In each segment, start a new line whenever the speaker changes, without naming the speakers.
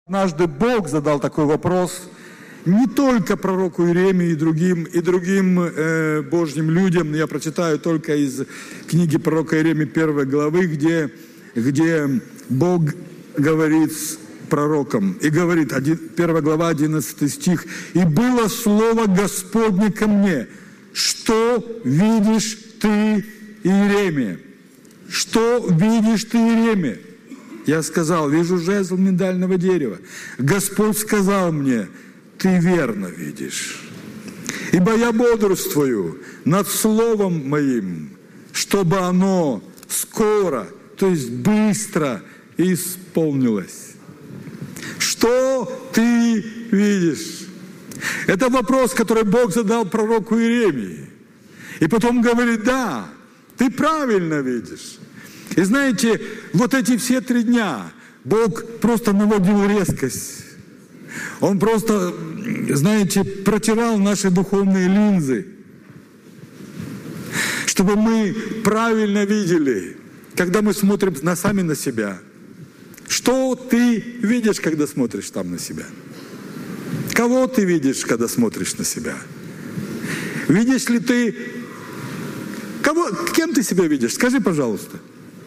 Однажды Бог задал такой вопрос не только пророку Иеремии и другим Божьим людям. Я прочитаю только из книги пророка Иеремии 1 главы, где Бог говорит с пророком. И говорит, 1 глава, 11 стих. «И было слово Господне ко мне, что видишь ты, Иеремия? Что видишь ты, Иеремия?» Я сказал, вижу жезл миндального дерева. Господь сказал мне, ты верно видишь. Ибо я бодрствую над словом моим, чтобы оно скоро, то есть быстро исполнилось. Что ты видишь? Это вопрос, который Бог задал пророку Иеремии. И потом говорит, да, ты правильно видишь. И знаете, вот эти все 3 дня Бог просто наводил резкость. Он просто, знаете, протирал наши духовные линзы, чтобы мы правильно видели, когда мы смотрим сами на себя. Что ты видишь, когда смотришь там на себя? Кого ты видишь, когда смотришь на себя? Видишь ли ты... Кем ты себя видишь? Скажи, пожалуйста.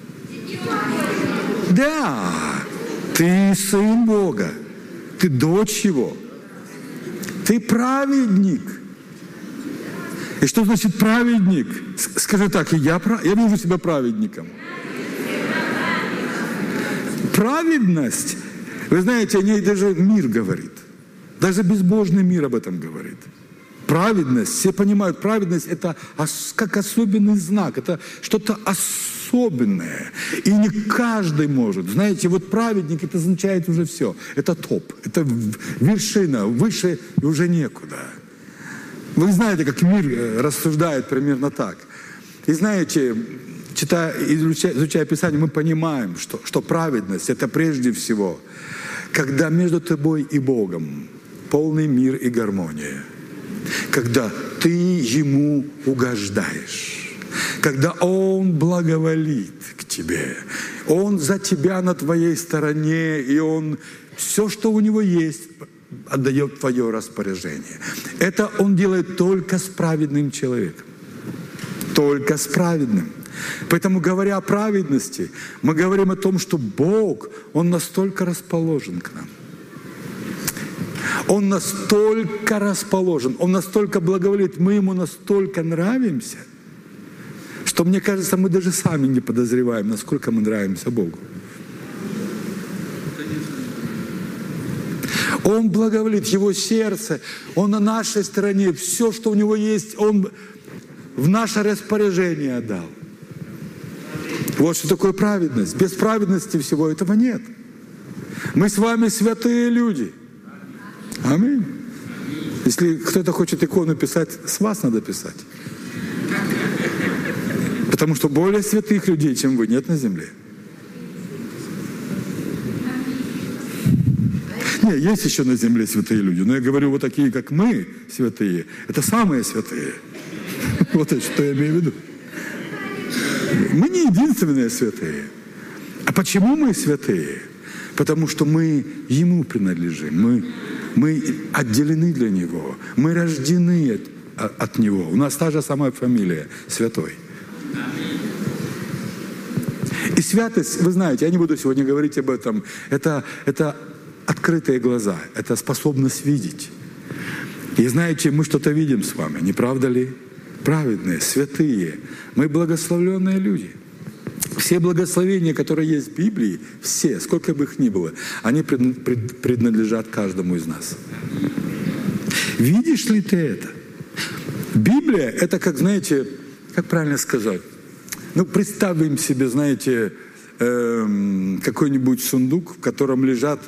Да, ты сын Бога, ты дочь Его, ты праведник. И что значит праведник? Скажи так, я вижу себя праведником. Праведность, вы знаете, о ней даже мир говорит. Даже безбожный мир об этом говорит. Праведность, все понимают, праведность это как особенный знак, это что-то особенное. И не каждый может. Знаете, вот праведник, это означает уже все. Это топ, это вершина, выше уже некуда. Вы знаете, как мир рассуждает примерно так. И знаете, изучая Писание, мы понимаем, что праведность это прежде всего, когда между тобой и Богом полный мир и гармония. Когда ты Ему угождаешь, когда Он благоволит к тебе, Он за тебя на твоей стороне, и Он все, что у Него есть, отдает в твое распоряжение. Это Он делает только с праведным человеком. Только с праведным. Поэтому, говоря о праведности, мы говорим о том, что Бог, Он настолько расположен к нам. Он настолько расположен, Он настолько благоволит, мы Ему настолько нравимся, что, мне кажется, мы даже сами не подозреваем, насколько мы нравимся Богу. Он благоволит, Его сердце, Он на нашей стороне, все, что у Него есть, Он в наше распоряжение отдал. Вот что такое праведность. Без праведности всего этого нет. Мы с вами святые люди. Аминь. Если кто-то хочет икону писать, с вас надо писать. Потому что более святых людей, чем вы, нет на земле. Нет, есть еще на земле святые люди. Но я говорю, вот такие, как мы, святые, это самые святые. Вот это, что я имею в виду. Мы не единственные святые. А почему мы святые? Потому что мы Ему принадлежим. Мы отделены для Него. Мы рождены от Него. У нас та же самая фамилия — Святой. И святость, вы знаете, я не буду сегодня говорить об этом, это открытые глаза, это способность видеть. И знаете, мы что-то видим с вами, не правда ли? Праведные, святые, мы благословленные люди. Все благословения, которые есть в Библии, все, сколько бы их ни было, они принадлежат каждому из нас. Видишь ли ты это? Библия — это как, знаете, как правильно сказать? Представим себе, знаете, какой-нибудь сундук, в котором лежат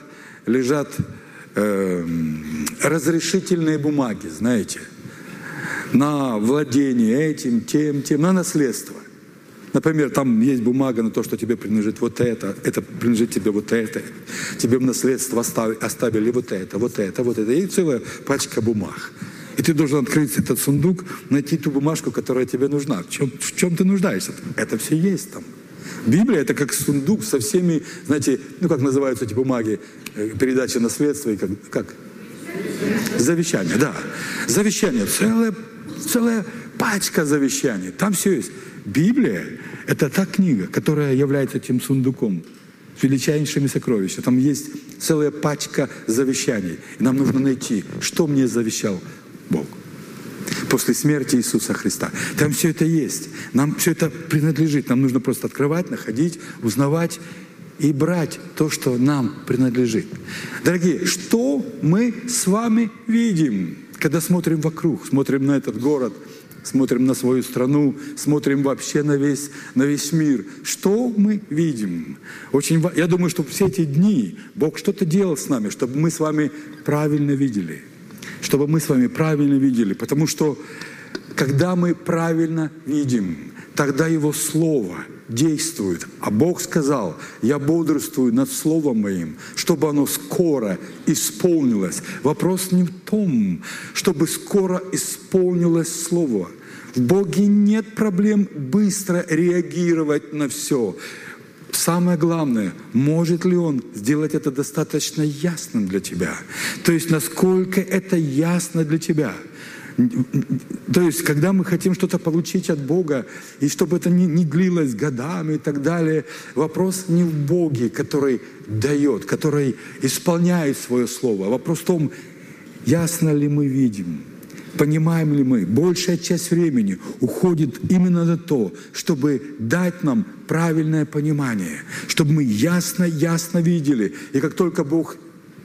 разрешительные бумаги, знаете, на владение этим, тем, на наследство. Например, там есть бумага на то, что тебе принадлежит вот это принадлежит тебе вот это, тебе в наследство оставили вот это, и целая пачка бумаг. И ты должен открыть этот сундук, найти ту бумажку, которая тебе нужна. В чем ты нуждаешься? Это все есть там. Библия — это как сундук со всеми, знаете, как называются эти бумаги, передача наследства, и как? Завещание, да. Завещание, целая пачка завещаний. Там все есть. Библия — это та книга, которая является тем сундуком с величайшими сокровищами. Там есть целая пачка завещаний. И нам нужно найти, что мне завещал Бог после смерти Иисуса Христа. Там все это есть. Нам все это принадлежит. Нам нужно просто открывать, находить, узнавать и брать то, что нам принадлежит. Дорогие, что мы с вами видим, когда смотрим вокруг, смотрим на этот город, смотрим на свою страну, смотрим вообще на весь мир? Что мы видим? Я думаю, что все эти дни Бог что-то делал с нами, чтобы мы с вами правильно видели. Чтобы мы с вами правильно видели. Потому что, когда мы правильно видим, тогда Его Слово действует. А Бог сказал: «Я бодрствую над Словом Моим, чтобы оно скоро исполнилось». Вопрос не в том, чтобы скоро исполнилось Слово. В Боге нет проблем быстро реагировать на все. Самое главное, может ли Он сделать это достаточно ясным для тебя? То есть, насколько это ясно для тебя? То есть, когда мы хотим что-то получить от Бога, и чтобы это не длилось годами и так далее, вопрос не в Боге, который дает, который исполняет свое слово. Вопрос в том, ясно ли мы видим, понимаем ли мы. Большая часть времени уходит именно на то, чтобы дать нам правильное понимание, чтобы мы ясно видели. И как только Бог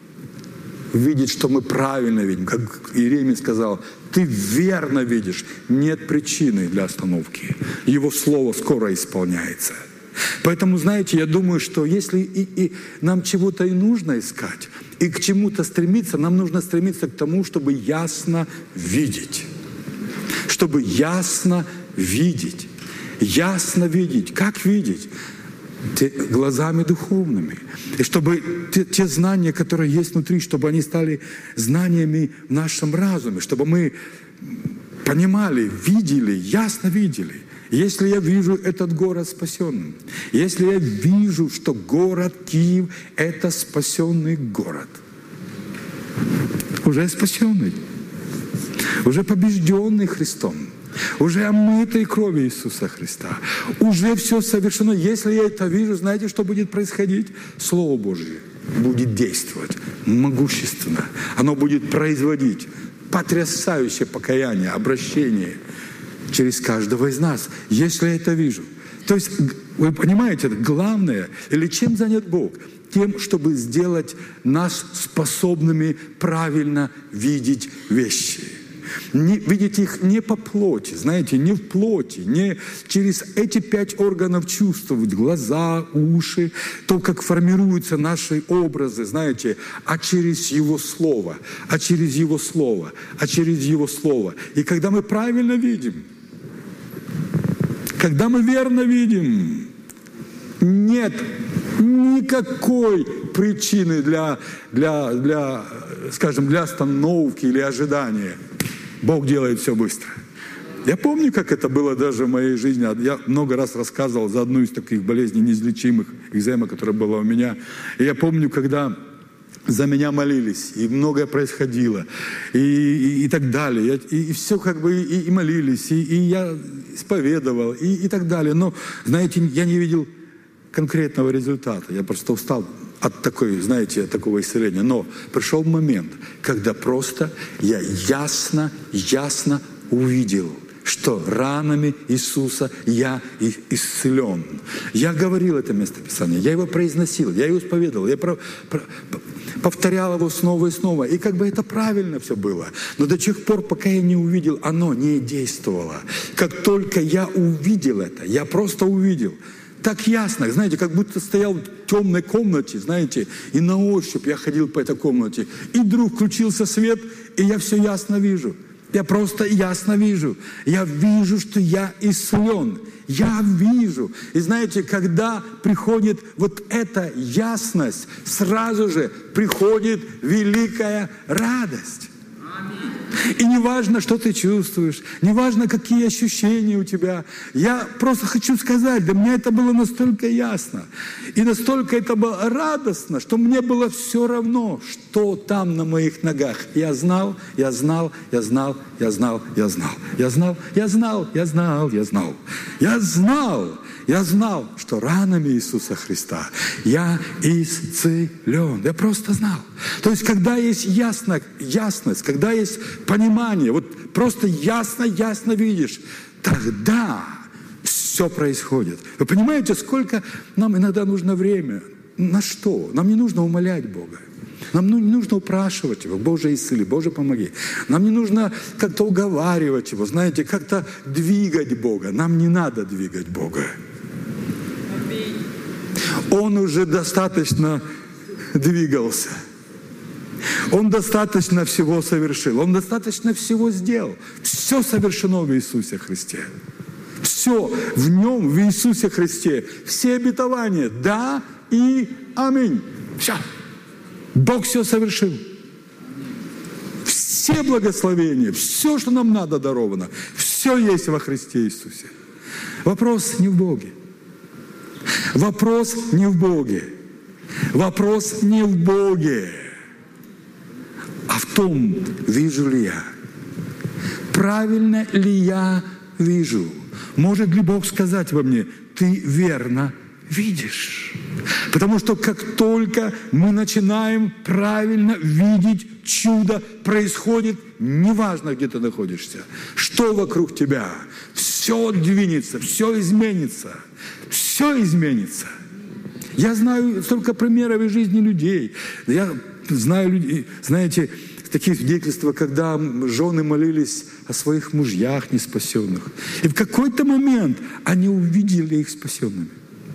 видит, что мы правильно видим, как Иеремия сказал: «Ты верно видишь», нет причины для остановки. Его слово скоро исполняется. Поэтому, знаете, я думаю, что если и нам чего-то и нужно искать, и к чему-то стремиться, нам нужно стремиться к тому, чтобы ясно видеть. Чтобы ясно видеть. Ясно видеть. Как видеть? Глазами духовными. И чтобы те знания, которые есть внутри, чтобы они стали знаниями в нашем разуме, чтобы мы понимали, видели, ясно видели. Если я вижу этот город спасенным, если я вижу, что город Киев — это спасенный город, уже спасенный, уже побежденный Христом, уже омытый кровью Иисуса Христа, уже все совершено. Если я это вижу, знаете, что будет происходить? Слово Божие будет действовать могущественно. Оно будет производить потрясающее покаяние, обращение через каждого из нас, если я это вижу. То есть, вы понимаете, главное, или чем занят Бог? Тем, чтобы сделать нас способными правильно видеть вещи. Видеть их не по плоти, знаете, не в плоти, не через эти 5 органов чувствовать, глаза, уши, то, как формируются наши образы, знаете, а через Его Слово, а через Его Слово, а через Его Слово. И когда мы правильно видим, когда мы верно видим, нет никакой причины для остановки или ожидания. Бог делает все быстро. Я помню, как это было даже в моей жизни. Я много раз рассказывал за одну из таких болезней неизлечимых, экзема, которая была у меня. И я помню, когда за меня молились, и многое происходило, и так далее. И все как бы и молились, и я исповедовал, и так далее. Но, знаете, я не видел конкретного результата. Я просто устал от такого исцеления. Но пришел момент, когда просто я ясно увидел, что ранами Иисуса я исцелен. Я говорил это местописание, я его произносил, я его исповедовал, я повторял его снова и снова. И как бы это правильно все было. Но до тех пор, пока я не увидел, оно не действовало. Как только я увидел это, я просто увидел. Так ясно, знаете, как будто стоял в темной комнате, знаете, и на ощупь я ходил по этой комнате. И вдруг включился свет, и я все ясно вижу. Я просто ясно вижу. Я вижу, что я исцелен. Я вижу. И знаете, когда приходит вот эта ясность, сразу же приходит великая радость. И не важно, что ты чувствуешь, не важно, какие ощущения у тебя. Я просто хочу сказать, для меня это было настолько ясно. И настолько это было радостно, что мне было все равно, что там на моих ногах. Я знал, я знал, я знал, я знал, я знал. Я знал, я знал, я знал, я знал. Я знал. Я знал, что ранами Иисуса Христа я исцелен. Я просто знал. То есть, когда есть ясность, когда есть понимание, вот просто ясно видишь, тогда все происходит. Вы понимаете, сколько нам иногда нужно время? На что? Нам не нужно умолять Бога. Нам не нужно упрашивать Его, Боже, исцели, Боже, помоги. Нам не нужно как-то уговаривать Его, знаете, как-то двигать Бога. Нам не надо двигать Бога. Он уже достаточно двигался. Он достаточно всего совершил. Он достаточно всего сделал. Все совершено в Иисусе Христе. Все в Нем, в Иисусе Христе. Все обетования. Да и аминь. Все. Бог все совершил. Все благословения, все, что нам надо, даровано. Все есть во Христе Иисусе. Вопрос не в Боге. Вопрос не в Боге. Вопрос не в Боге, а в том, вижу ли я. Правильно ли я вижу? Может ли Бог сказать во мне, ты верно видишь? Потому что как только мы начинаем правильно видеть, чудо происходит, неважно, где ты находишься, что вокруг тебя, все двинется, все изменится. Все изменится. Я знаю столько примеров из жизни людей. Я знаю людей, знаете, такие свидетельства, когда жены молились о своих мужьях неспасенных. И в какой-то момент они увидели их спасенными.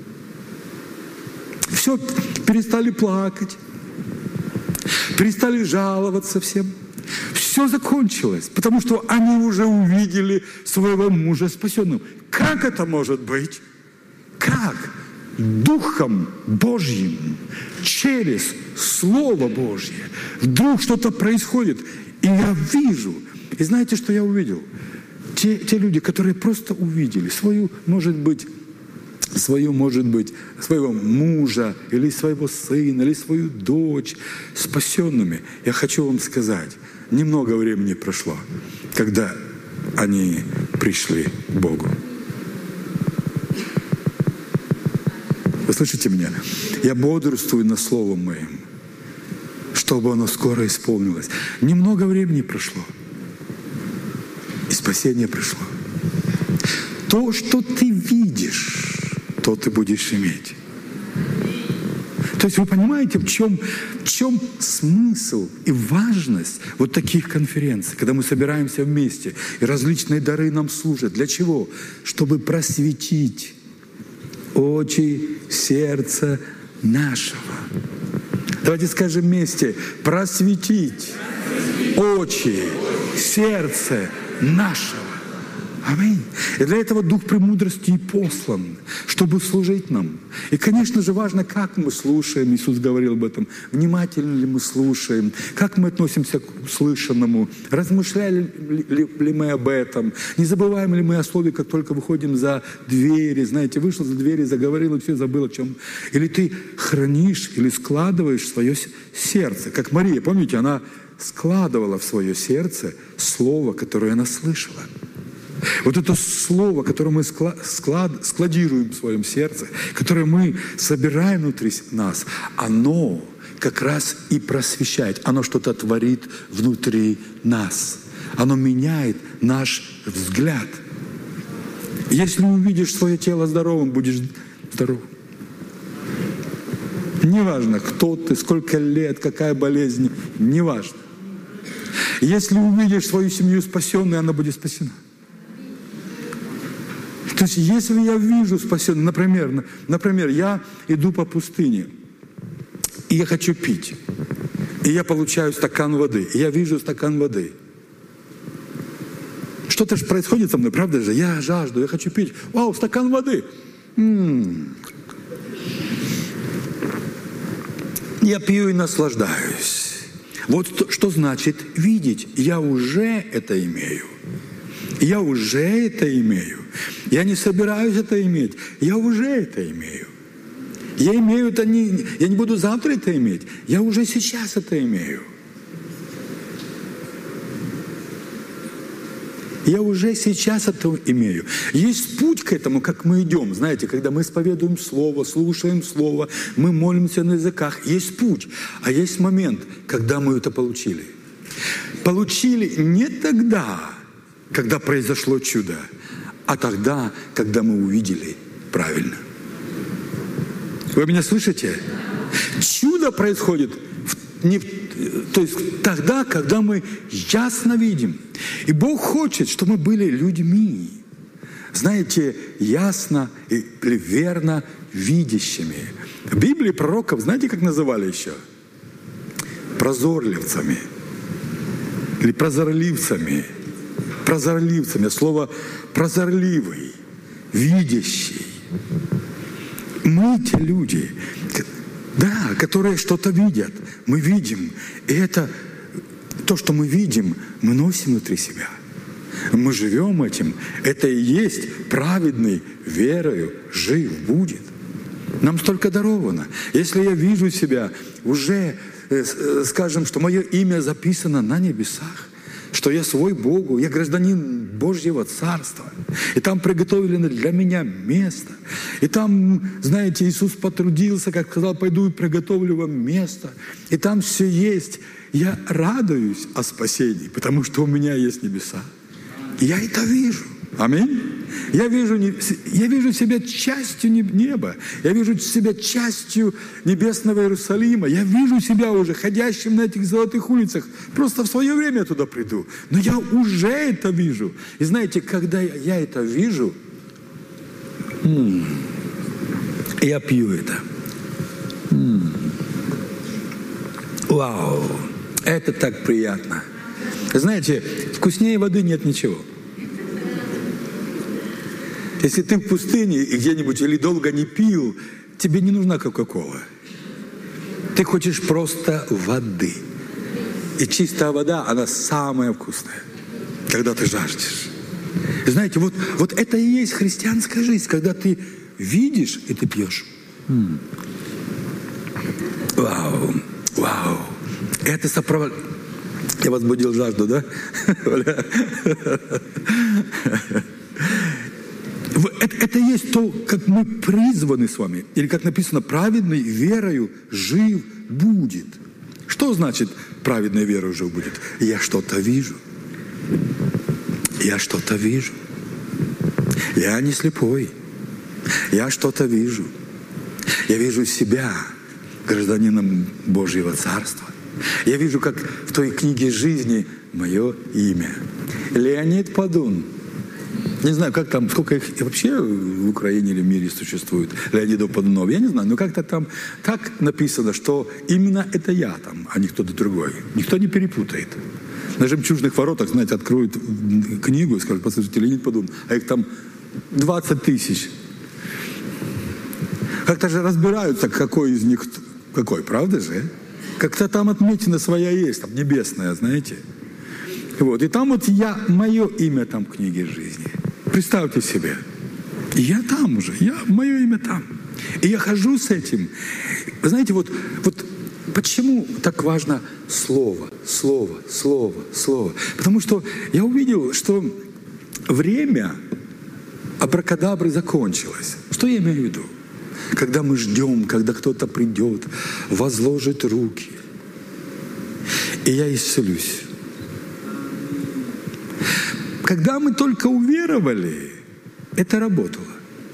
Все, перестали плакать, перестали жаловаться всем. Все закончилось, потому что они уже увидели своего мужа спасенным. Как это может быть? Как? Духом Божьим, через Слово Божье. Вдруг что-то происходит, и я вижу. И знаете, что я увидел? Те люди, которые просто увидели своего мужа, или своего сына, или свою дочь спасенными. Я хочу вам сказать, немного времени прошло, когда они пришли к Богу. Вы слышите меня? Я бодрствую над Словом Моим, чтобы оно скоро исполнилось. Немного времени прошло, и спасение пришло. То, что ты видишь, то ты будешь иметь. То есть вы понимаете, в чем смысл и важность вот таких конференций, когда мы собираемся вместе, и различные дары нам служат. Для чего? Чтобы просветить очи сердца нашего. Давайте скажем вместе: просветить очи сердца нашего. Аминь. И для этого Дух премудрости и послан, чтобы служить нам. И, конечно же, важно, как мы слушаем. Иисус говорил об этом. Внимательно ли мы слушаем? Как мы относимся к услышанному? Размышляли ли мы об этом? Не забываем ли мы о слове, как только выходим за двери? Знаете, вышел за двери, заговорил, и все, забыл о чем. Или ты хранишь, или складываешь в свое сердце. Как Мария, помните, она складывала в свое сердце слово, которое она слышала. Вот это слово, которое мы складируем в своем сердце, которое мы собираем внутри нас, оно как раз и просвещает. Оно что-то творит внутри нас. Оно меняет наш взгляд. Если увидишь свое тело здоровым, будешь здоров. Неважно, кто ты, сколько лет, какая болезнь, неважно. Если увидишь свою семью спасенной, она будет спасена. То есть, если я вижу спасенного, например, я иду по пустыне, и я хочу пить, и я получаю стакан воды, и я вижу стакан воды. Что-то же происходит со мной, правда же? Я жажду, я хочу пить. Вау, стакан воды. Я пью и наслаждаюсь. Вот что значит видеть. Я уже это имею. Я уже это имею. Я не собираюсь это иметь. Я уже это имею. Я имею это я не буду завтра это иметь. Я уже сейчас это имею. Я уже сейчас это имею. Есть путь к этому, как мы идем. Знаете, когда мы исповедуем Слово, слушаем Слово, мы молимся на языках. Есть путь. А есть момент, когда мы это получили. Получили не тогда, когда произошло чудо, а тогда, когда мы увидели правильно. Вы меня слышите? Чудо происходит то есть тогда, когда мы ясно видим. И Бог хочет, чтобы мы были людьми, знаете, ясно или верно видящими. В Библии пророков, знаете, как называли еще? Прозорливцами. Или прозорливцами. Прозорливцами. Слово прозорливый, видящий. Мы те люди, да, которые что-то видят. Мы видим. И это то, что мы видим, мы носим внутри себя. Мы живем этим. Это и есть праведный верою жив будет. Нам столько даровано. Если я вижу себя уже, скажем, что мое имя записано на небесах, что я свой Богу, я гражданин Божьего Царства. И там приготовлено для меня место. И там, знаете, Иисус потрудился, как сказал, пойду и приготовлю вам место. И там все есть. Я радуюсь о спасении, потому что у меня есть небеса. И я это вижу. Аминь. Я вижу себя частью неба. Я вижу себя частью небесного Иерусалима. Я вижу себя уже ходящим на этих золотых улицах. Просто в свое время я туда приду. Но я уже это вижу. И знаете, когда я это вижу, я пью это. Вау! Это так приятно. Знаете, вкуснее воды нет ничего. Если ты в пустыне и где-нибудь или долго не пил, тебе не нужна Кока-Кола. Ты хочешь просто воды. И чистая вода, она самая вкусная, когда ты жаждешь. И знаете, вот это и есть христианская жизнь, когда ты видишь и ты пьешь. Вау, вау. Это сопровождает. Я возбудил жажду, да? Это есть то, как мы призваны с вами. Или как написано, праведный верою жив будет. Что значит праведной верою жив будет? Я что-то вижу. Я что-то вижу. Я не слепой. Я что-то вижу. Я вижу себя гражданином Божьего Царства. Я вижу, как в той книге жизни мое имя. Леонид Подун. Не знаю, как там, сколько их вообще в Украине или в мире существует, Леонидов Подунов, я не знаю, но как-то там так написано, что именно это я там, а не кто-то другой. Никто не перепутает. На Жемчужных воротах, знаете, откроют книгу и скажут, послушайте, Леонид Подун, а их там 20 тысяч. Как-то же разбираются, какой из них, какой, правда же? Как-то там отметина своя есть, там небесная, знаете. Вот, и там вот мое имя там в книге жизни. Представьте себе, я там уже, мое имя там. И я хожу с этим. Вы знаете, вот почему так важно слово, слово, слово, слово? Потому что я увидел, что время абракадабры закончилось. Что я имею в виду? Когда мы ждем, когда кто-то придет, возложит руки, и я исцелюсь. Когда мы только уверовали, это работало.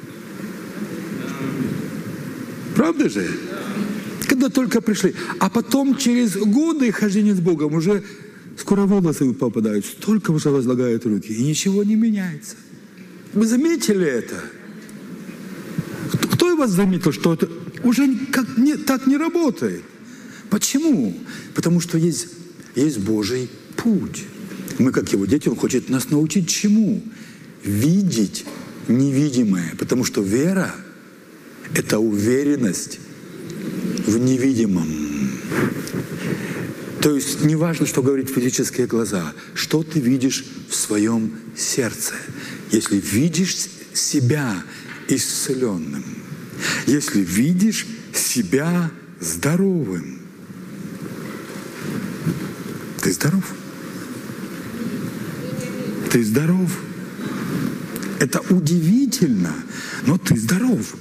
Правда же? Когда только пришли. А потом через годы хождения с Богом уже скоро волосы попадают, столько уже возлагают руки, и ничего не меняется. Вы заметили это? Кто из вас заметил, что это уже так не работает? Почему? Потому что есть Божий путь. Мы, как его дети, он хочет нас научить чему? Видеть невидимое. Потому что вера – это уверенность в невидимом. То есть не важно, что говорят физические глаза, что ты видишь в своем сердце. Если видишь себя исцеленным, если видишь себя здоровым, ты здоров. Ты здоров. Это удивительно, но ты здоров.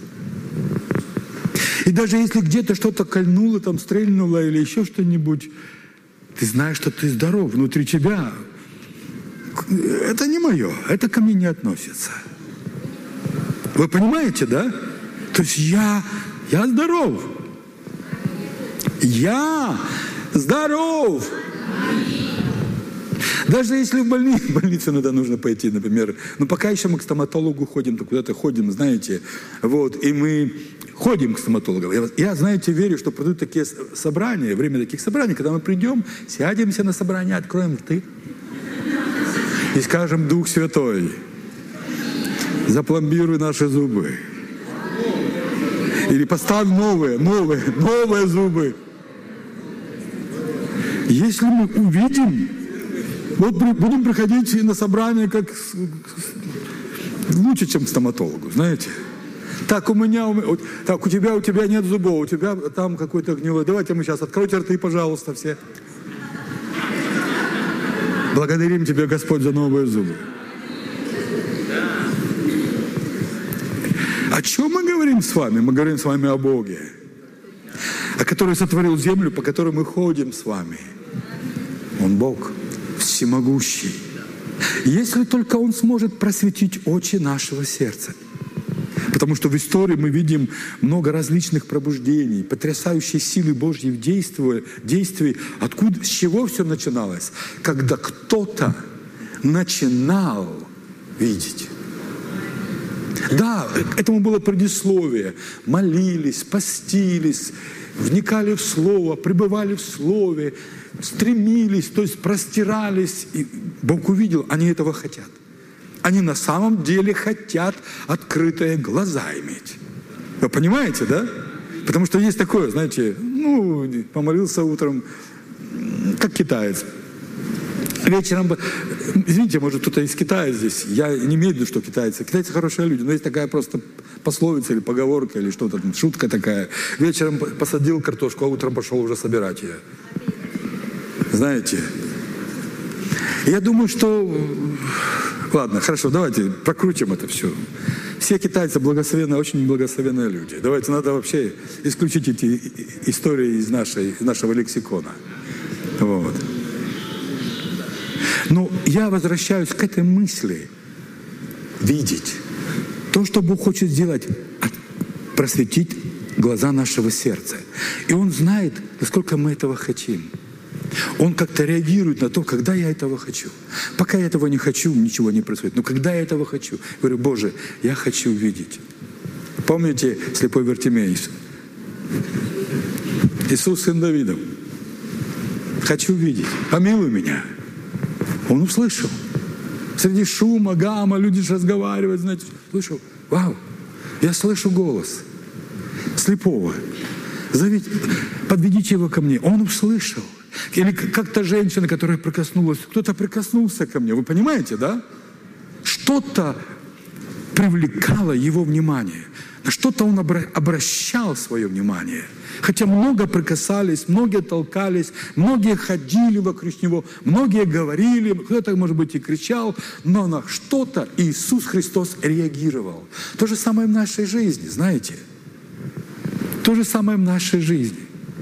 И даже если где-то что-то кольнуло, там стрельнуло или еще что-нибудь, ты знаешь, что ты здоров внутри тебя. Это не мое, это ко мне не относится. Вы понимаете, да? То есть я здоров. Я здоров. Даже если в больницу иногда нужно пойти, например, пока еще мы к стоматологу ходим, то куда-то ходим, знаете, и мы ходим к стоматологу. Я, знаете, верю, что придут такие собрания, время таких собраний, когда мы придем, сядемся на собрание, откроем рты и скажем: Дух Святой, запломбируй наши зубы. Или поставь новые зубы. Если мы увидим, будем приходить на собрание как лучше, чем к стоматологу, знаете. Так, у тебя нет зубов, у тебя там какой-то гнилой. Давайте мы сейчас откройте рты, пожалуйста, все. Благодарим Тебя, Господь, за новые зубы. О чем мы говорим с вами? Мы говорим с вами о Боге, который сотворил землю, по которой мы ходим с вами. Он Бог всемогущий. Если только Он сможет просветить очи нашего сердца. Потому что в истории мы видим много различных пробуждений, потрясающей силы Божьей в действии. Откуда, с чего все начиналось? Когда кто-то начинал видеть. Да, этому было предисловие. Молились, постились, вникали в Слово, пребывали в Слове, стремились, то есть простирались. И Бог увидел, они этого хотят. Они на самом деле хотят открытые глаза иметь. Вы понимаете, да? Потому что есть такое, знаете, помолился утром, как китаец. Вечером, извините, может, кто-то из Китая здесь. Я не имею в виду, что китайцы. Китайцы хорошие люди, но есть такая просто пословица или поговорка, или что-то, шутка такая. Вечером посадил картошку, а утром пошел уже собирать ее. Знаете? Я думаю, что... Ладно, хорошо, давайте прокрутим это все. Все китайцы благословенные, очень благословенные люди. Давайте, надо вообще исключить эти истории из нашего лексикона. Вот. Но я возвращаюсь к этой мысли. Видеть. То, что Бог хочет сделать, просветить глаза нашего сердца. И Он знает, насколько мы этого хотим. Он как-то реагирует на то, когда я этого хочу. Пока я этого не хочу, ничего не происходит. Но когда я этого хочу, говорю: Боже, я хочу видеть. Помните слепой Вартимей? Иисус, сын Давидов. Хочу видеть. Помилуй меня. Он услышал. Среди шума, гамма, люди разговаривают, знаете, слышал. Вау, я слышу голос слепого. Зовите, подведите его ко мне. Он услышал. Или как-то женщина, которая прикоснулась, кто-то прикоснулся ко мне. Вы понимаете, да? Что-то привлекало его внимание. На что-то он обращал свое внимание. Хотя много прикасались, многие толкались, многие ходили вокруг него, многие говорили, кто-то, может быть, и кричал, но на что-то Иисус Христос реагировал. То же самое в нашей жизни, знаете? То же самое в нашей жизни.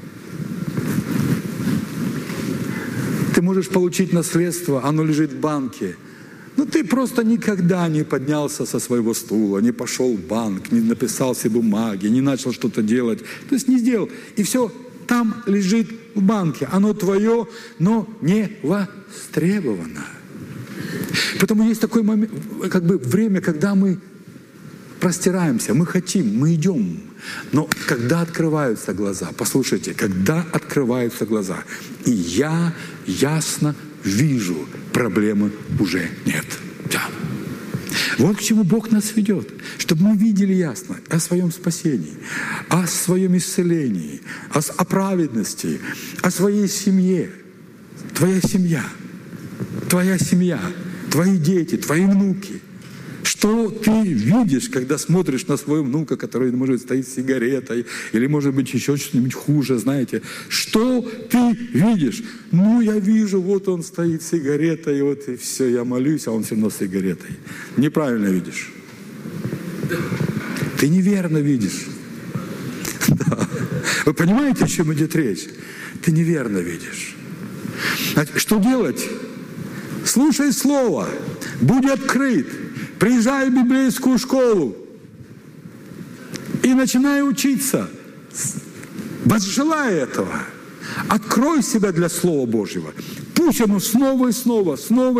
Ты можешь получить наследство, оно лежит в банке. Но ты просто никогда не поднялся со своего стула, не пошел в банк, не написал все бумаги, не начал что-то делать. То есть не сделал. И все там лежит в банке. Оно твое, но не востребовано. Поэтому есть такой момент, время, когда мы простираемся, мы хотим, мы идем. Но когда открываются глаза, послушайте, когда открываются глаза, и я ясно вижу, проблемы уже нет. Да. Вот к чему Бог нас ведет, чтобы мы видели ясно о своем спасении, о своем исцелении, о праведности, о своей семье. твоя семья, твои дети, твои внуки. Что ты видишь, когда смотришь на своего внука, который, может, стоит с сигаретой, или, может быть, еще что-нибудь хуже, знаете? Что ты видишь? Ну, я вижу, вот он стоит с сигаретой, вот и все, я молюсь, а он все равно с сигаретой. Неправильно видишь. Ты неверно видишь. Да. Вы понимаете, о чем идет речь? Ты неверно видишь. Что делать? Слушай Слово, будь открыт. Приезжай в библейскую школу и начинай учиться. Возжелай этого. Открой себя для Слова Божьего. Пусть оно снова и снова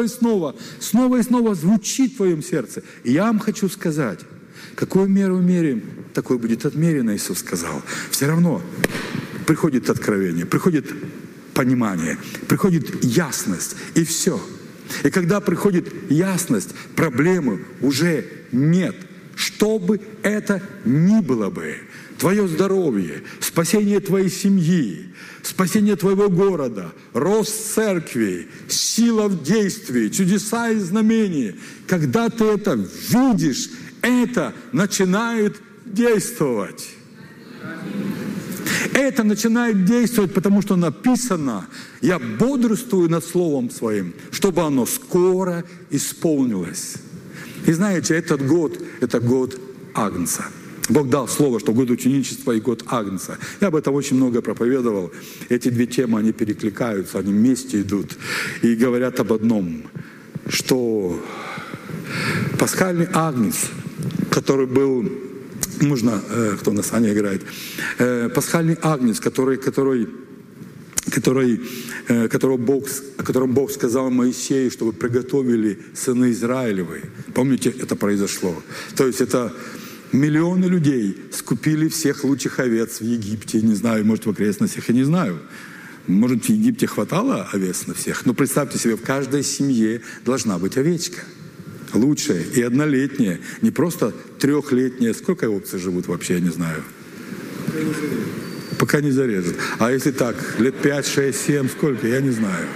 звучит в твоем сердце. И я вам хочу сказать, какую меру меряем, такой будет отмерено, Иисус сказал. Все равно приходит откровение, приходит понимание, приходит ясность, и все. И когда приходит ясность, проблемы уже нет. Что бы это ни было бы, твое здоровье, спасение твоей семьи, спасение твоего города, рост церкви, сила в действии, чудеса и знамения, когда ты это видишь, это начинает действовать. Это начинает действовать, потому что написано: «Я бодрствую над Словом Своим, чтобы оно скоро исполнилось». И знаете, этот год – это год Агнца. Бог дал слово, что год ученичества и год Агнца. Я об этом очень много проповедовал. Эти две темы, они перекликаются, они вместе идут. И говорят об одном, что пасхальный Агнец, который был... Нужно, кто на сане играет, пасхальный Агнец, о котором Бог сказал Моисею, чтобы приготовили сыны Израилевы. Помните, это произошло. То есть это миллионы людей скупили всех лучших овец в Египте. Не знаю, может, в окрестностях, я не знаю. Может, в Египте хватало овец на всех. Но представьте себе, в каждой семье должна быть овечка. Лучшая и однолетняя, не просто трехлетняя. Сколько овцы живут вообще, я не знаю. Пока не зарежут. А если так, лет 5, 6, 7, сколько, я не знаю.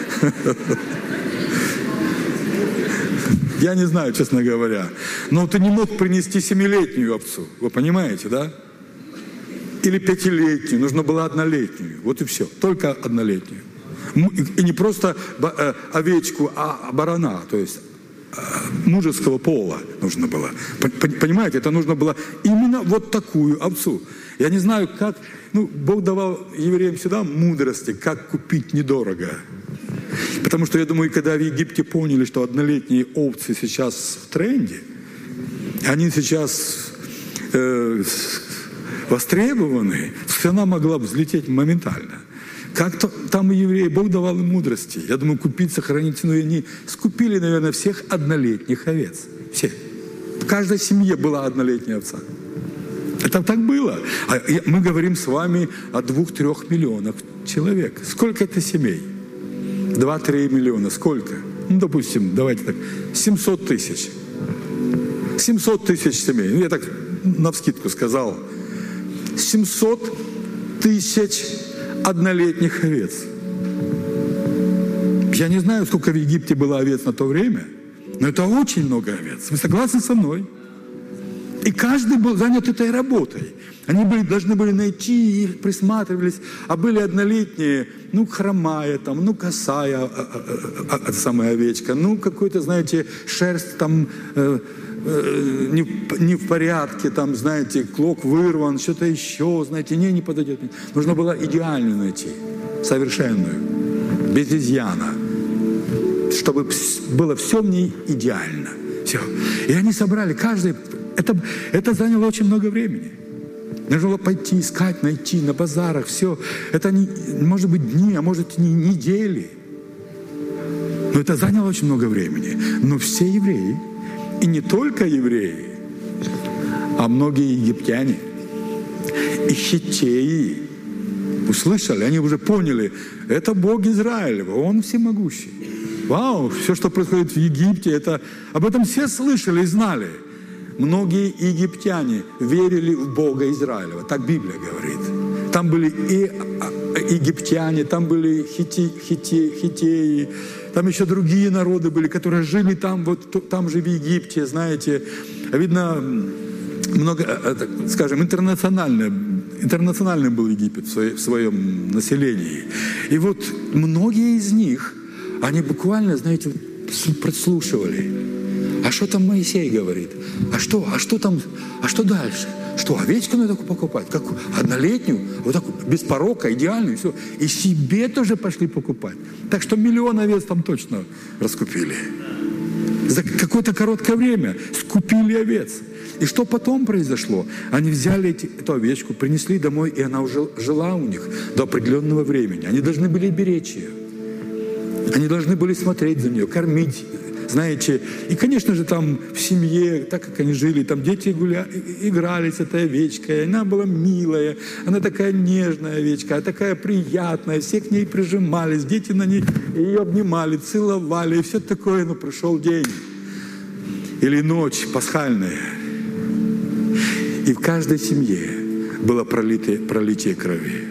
Я не знаю, честно говоря. Но ты не мог принести 7-летнюю овцу. Вы понимаете, да? Или 5-летнюю. Нужно было однолетнюю. Вот и все. Только однолетнюю. И не просто овечку, а барана. То есть мужеского пола нужно было. Понимаете, это нужно было именно вот такую овцу. Я не знаю, как... Бог давал евреям всегда мудрости, как купить недорого. Потому что, я думаю, когда в Египте поняли, что однолетние овцы сейчас в тренде, они сейчас востребованы, цена могла бы взлететь моментально. Как-то там и евреи, Бог давал им мудрости. Я думаю, купить, сохранить цену. И они скупили, наверное, всех однолетних овец. Все. В каждой семье была однолетняя овца. Это так было. А мы говорим с вами о 2-3 миллионах человек. Сколько это семей? 2-3 миллиона. Сколько? Допустим, давайте так, 700 тысяч. 700 тысяч семей. Я так навскидку сказал. 700 тысяч однолетних овец. Я не знаю, сколько в Египте было овец на то время, но это очень много овец. Вы согласны со мной? И каждый был занят этой работой. Они должны были найти, их присматривались, а были однолетние, хромая, косая самая овечка, какой-то, знаете, шерсть там не в порядке, там, знаете, клок вырван, что-то еще, знаете, не подойдет. Нужно было идеальную найти, совершенную, без изъяна, чтобы было все в ней идеально. Все. И они собрали, каждый... Это заняло очень много времени. Нужно было пойти, искать, найти на базарах, все. Это не, может быть дни, а может не недели. Но это заняло очень много времени. Но все евреи, и не только евреи, а многие египтяне и хиттеи услышали, они уже поняли, это Бог Израилева, Он всемогущий. Вау, все, что происходит в Египте, об этом все слышали и знали. Многие египтяне верили в Бога Израилева. Так Библия говорит. Там были и египтяне, там были хиттеи, там еще другие народы были, которые жили там, вот там же в Египте, знаете. Видно, много, скажем, интернациональный был Египет в своем населении. И вот многие из них, они буквально, знаете, подслушивали. А что там Моисей говорит? А что там? А что дальше? Что, овечку надо покупать? Как однолетнюю? Вот так без порока, идеальную, все. И себе тоже пошли покупать. Так что 1 000 000 овец там точно раскупили. За какое-то короткое время скупили овец. И что потом произошло? Они взяли эту овечку, принесли домой, и она уже жила у них до определенного времени. Они должны были беречь ее. Они должны были смотреть за нее, кормить, знаете. И, конечно же, там в семье, так как они жили, там дети играли с этой овечкой. Она была милая, она такая нежная овечка, такая приятная. Все к ней прижимались, дети на ней ее обнимали, целовали. И все такое, но пришел день. Или ночь пасхальная. И в каждой семье было пролитие крови.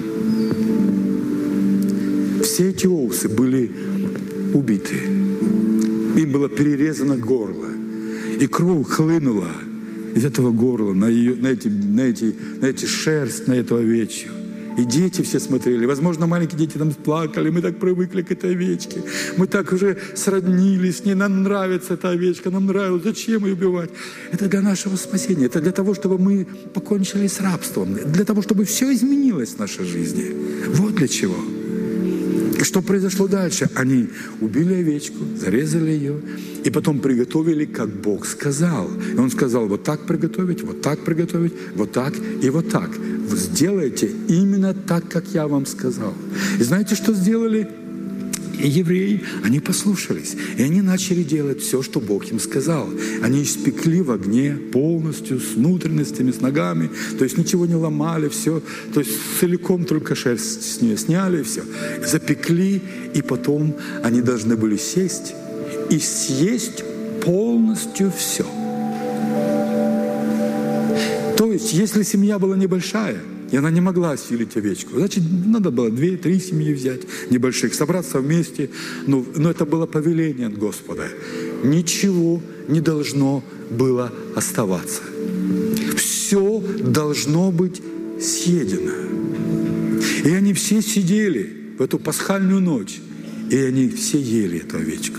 Все эти овцы были убиты. Им было перерезано горло. И кровь хлынула из этого горла на эти шерсть, на эту овечью. И дети все смотрели. Возможно, маленькие дети там плакали. Мы так привыкли к этой овечке. Мы так уже сроднились с ней. Нам нравится эта овечка. Нам нравилось. Зачем ее убивать? Это для нашего спасения. Это для того, чтобы мы покончили с рабством. Для того, чтобы все изменилось в нашей жизни. Вот для чего. И что произошло дальше? Они убили овечку, зарезали ее, и потом приготовили, как Бог сказал. И Он сказал, вот так приготовить, вот так приготовить, вот так и вот так. Вы сделаете именно так, как я вам сказал. И знаете, что сделали евреи? Они послушались. И они начали делать все, что Бог им сказал. Они испекли в огне полностью, с внутренностями, с ногами. То есть ничего не ломали, все. То есть целиком только шерсть с нее сняли, все. Запекли, и потом они должны были сесть и съесть полностью все. То есть, если семья была небольшая, и она не могла осилить овечку, значит, надо было 2-3 семьи взять, небольших, собраться вместе. Но это было повеление от Господа. Ничего не должно было оставаться. Все должно быть съедено. И они все сидели в эту пасхальную ночь, и они все ели эту овечку.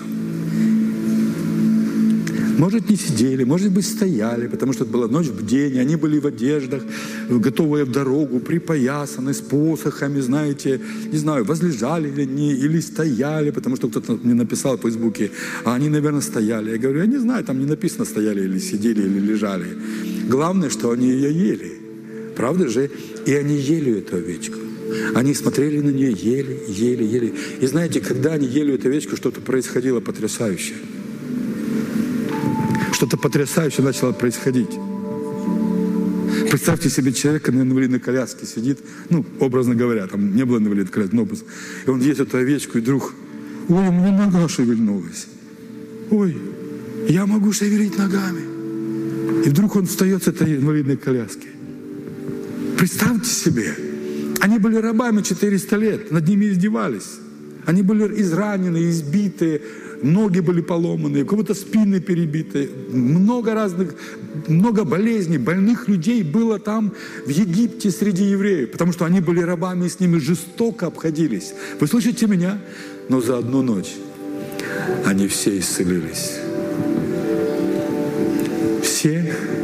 Может, не сидели, может быть, стояли, потому что это была ночь бдения, они были в одеждах, готовые в дорогу, припоясаны, с посохами, знаете, не знаю, возлежали ли они или стояли, потому что кто-то мне написал в Фейсбуке, а они, наверное, стояли. Я говорю, я не знаю, там не написано, стояли или сидели, или лежали. Главное, что они ее ели. Правда же? И они ели эту овечку. Они смотрели на нее, ели. И знаете, когда они ели эту овечку, что-то происходило потрясающее. Что-то потрясающее начало происходить. Представьте себе человека на инвалидной коляске сидит, образно говоря, там не было инвалидной коляски, но образно. И он ест эту овечку, и вдруг, ой, у меня нога шевельнулась. Ой, я могу шевелить ногами. И вдруг он встает с этой инвалидной коляски. Представьте себе, они были рабами 400 лет, над ними издевались. Они были изранены, избиты, ноги были поломаны, у кого-то спины перебиты, много болезней, больных людей было там в Египте среди евреев, потому что они были рабами и с ними жестоко обходились. Вы слышите меня? Но за одну ночь они все исцелились. Все